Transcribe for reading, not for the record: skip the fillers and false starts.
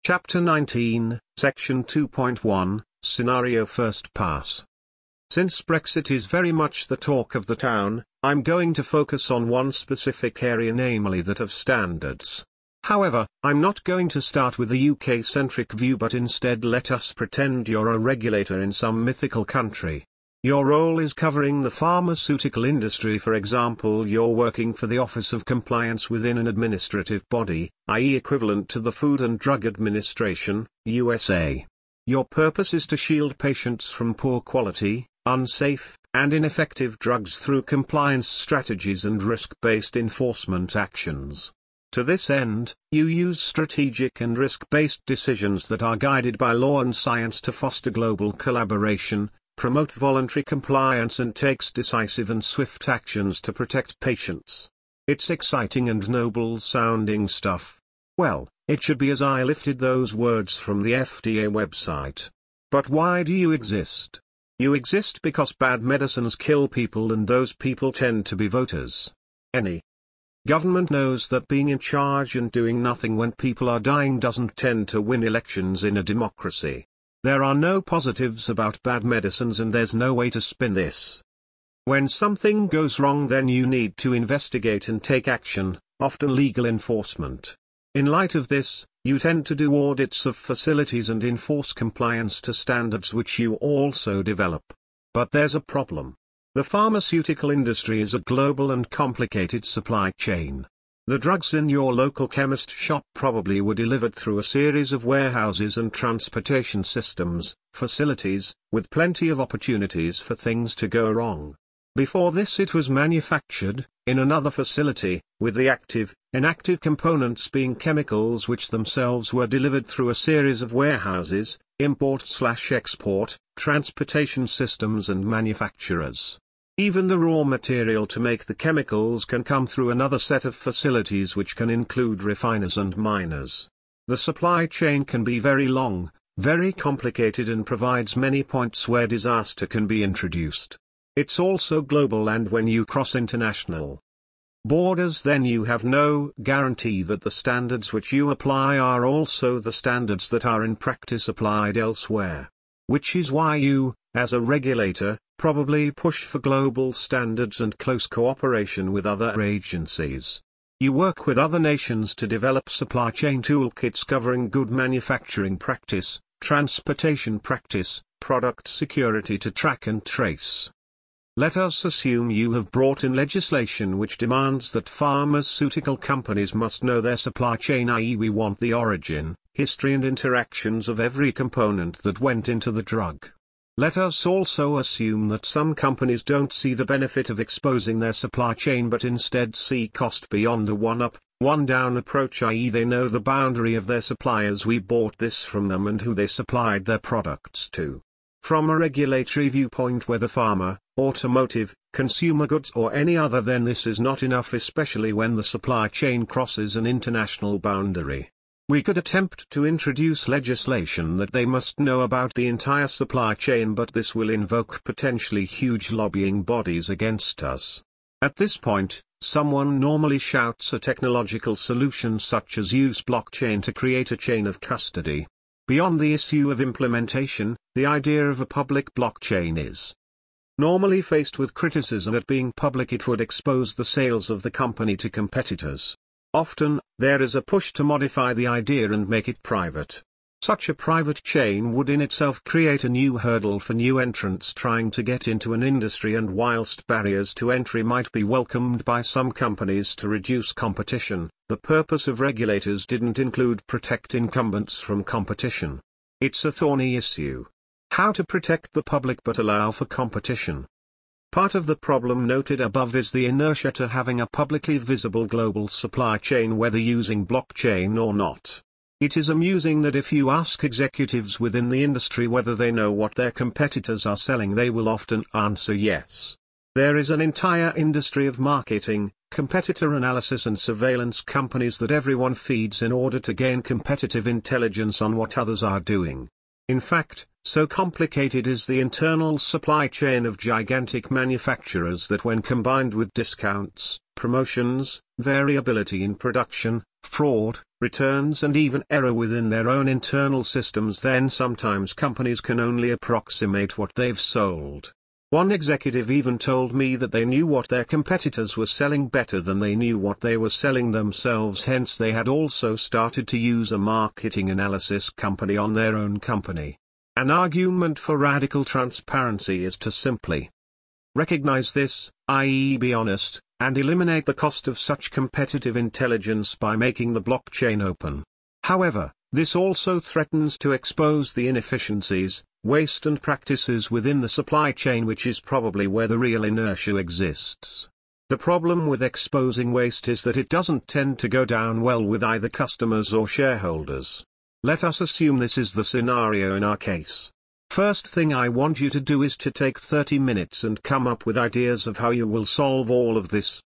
Chapter 19, Section 2.1, Scenario First Pass. Since Brexit is very much the talk of the town, I'm going to focus on one specific area, namely that of standards. However, I'm not going to start with a UK-centric view, but instead let us pretend you're a regulator in some mythical country. Your role is covering the pharmaceutical industry. For example, you're working for the Office of Compliance within an administrative body, i.e. equivalent to the Food and Drug Administration, USA. Your purpose is to shield patients from poor quality, unsafe, and ineffective drugs through compliance strategies and risk-based enforcement actions. To this end, you use strategic and risk-based decisions that are guided by law and science to foster global collaboration, promote voluntary compliance, and takes decisive and swift actions to protect patients. It's exciting and noble-sounding stuff. Well, it should be, as I lifted those words from the FDA website. But why do you exist? You exist because bad medicines kill people, and those people tend to be voters. Any government knows that being in charge and doing nothing when people are dying doesn't tend to win elections in a democracy. There are no positives about bad medicines, and there's no way to spin this. When something goes wrong, then you need to investigate and take action, often legal enforcement. In light of this, you tend to do audits of facilities and enforce compliance to standards which you also develop. But there's a problem. The pharmaceutical industry is a global and complicated supply chain. The drugs in your local chemist shop probably were delivered through a series of warehouses and transportation systems, facilities, with plenty of opportunities for things to go wrong. Before this, it was manufactured, in another facility, with the active, inactive components being chemicals which themselves were delivered through a series of warehouses, import/export, transportation systems and manufacturers. Even the raw material to make the chemicals can come through another set of facilities, which can include refiners and miners. The supply chain can be very long, very complicated, and provides many points where disaster can be introduced. It's also global, and when you cross international borders, then you have no guarantee that the standards which you apply are also the standards that are in practice applied elsewhere. Which is why you, as a regulator, probably push for global standards and close cooperation with other agencies. You work with other nations to develop supply chain toolkits covering good manufacturing practice, transportation practice, product security to track and trace. Let us assume you have brought in legislation which demands that pharmaceutical companies must know their supply chain, i.e. we want the origin, history and interactions of every component that went into the drug. Let us also assume that some companies don't see the benefit of exposing their supply chain, but instead see cost beyond a one-up, one-down approach, i.e. they know the boundary of their suppliers, we bought this from them, and who they supplied their products to. From a regulatory viewpoint, whether pharma, automotive, consumer goods or any other, then this is not enough, especially when the supply chain crosses an international boundary. We could attempt to introduce legislation that they must know about the entire supply chain, but this will invoke potentially huge lobbying bodies against us. At this point, someone normally shouts a technological solution such as use blockchain to create a chain of custody. Beyond the issue of implementation, the idea of a public blockchain is normally faced with criticism that being public it would expose the sales of the company to competitors. Often, there is a push to modify the idea and make it private. Such a private chain would in itself create a new hurdle for new entrants trying to get into an industry, and whilst barriers to entry might be welcomed by some companies to reduce competition, the purpose of regulators didn't include protect incumbents from competition. It's a thorny issue. How to protect the public but allow for competition? Part of the problem noted above is the inertia to having a publicly visible global supply chain, whether using blockchain or not. It is amusing that if you ask executives within the industry whether they know what their competitors are selling, they will often answer yes. There is an entire industry of marketing, competitor analysis and surveillance companies that everyone feeds in order to gain competitive intelligence on what others are doing. In fact, so complicated is the internal supply chain of gigantic manufacturers that when combined with discounts, promotions, variability in production, fraud, returns and even error within their own internal systems, then sometimes companies can only approximate what they've sold. One executive even told me that they knew what their competitors were selling better than they knew what they were selling themselves, hence they had also started to use a marketing analysis company on their own company. An argument for radical transparency is to simply recognize this, i.e. be honest, and eliminate the cost of such competitive intelligence by making the blockchain open. However, this also threatens to expose the inefficiencies, waste and practices within the supply chain, which is probably where the real inertia exists. The problem with exposing waste is that it doesn't tend to go down well with either customers or shareholders. Let us assume this is the scenario in our case. First thing I want you to do is to take 30 minutes and come up with ideas of how you will solve all of this.